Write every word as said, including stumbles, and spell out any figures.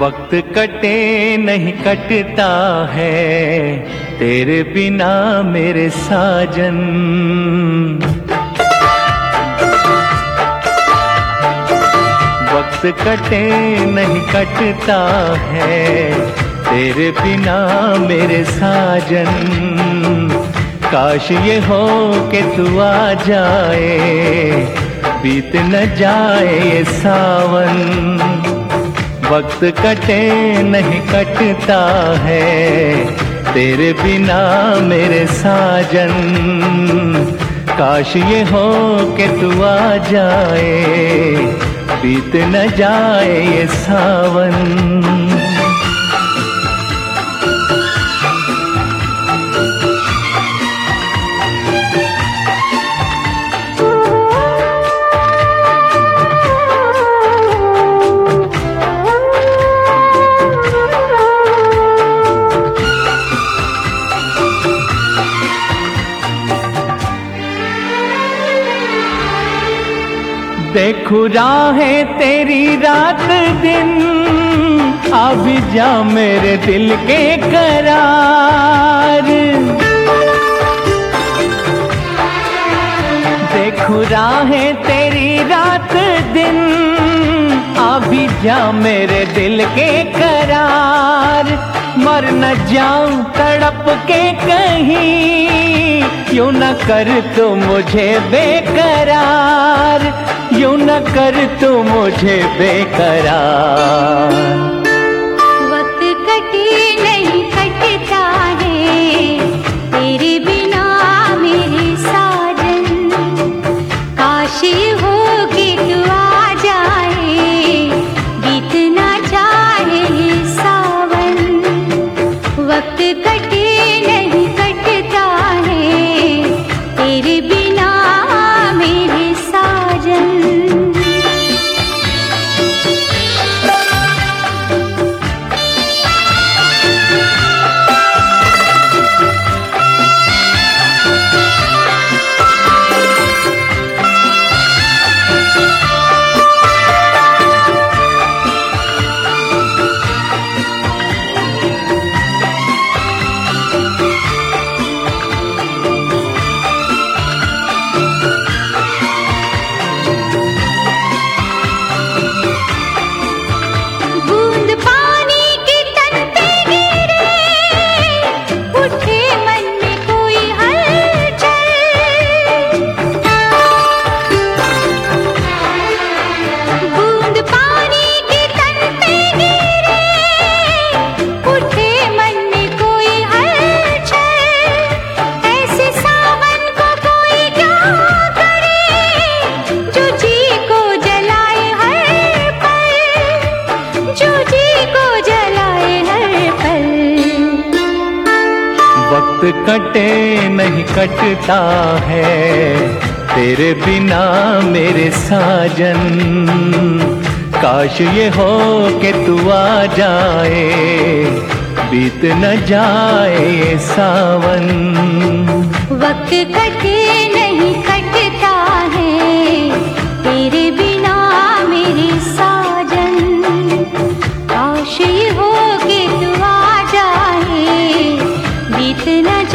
वक्त कटे नहीं कटता है तेरे बिना मेरे साजन। वक्त कटे नहीं कटता है तेरे बिना मेरे साजन। काश ये हो कि तू आ जाए बीत न जाए ये सावन। वक्त कटे नहीं कटता है तेरे बिना मेरे साजन। काश ये हो कि तू आ जाए बीत न जाए ये सावन। देखूं राहें तेरी रात दिन, आ भी जा मेरे दिल के करार। देखूं राहें तेरी रात दिन, आ भी जा मेरे दिल के करार। मर न जाऊं तड़प के कहीं, यूं न कर तू मुझे बेकरार, यूं न कर तू मुझे बेकरार। वक्त कटे नहीं कटता है तेरे बिना मेरे साजन। काश हो कि तू आ जाए बीत ना जाए सावन। वक्त कटे नहीं कटता है तेरे बिना मेरे साजन। वक्त कटे नहीं कटता है तेरे बिना मेरे साजन। काश ये हो कि तू आ जाए बीत न जाए ये सावन। वक्त कटे नहीं कटता है तेरे बिना मेरे साजन। काश ये हो कि तू आ जाए बीत न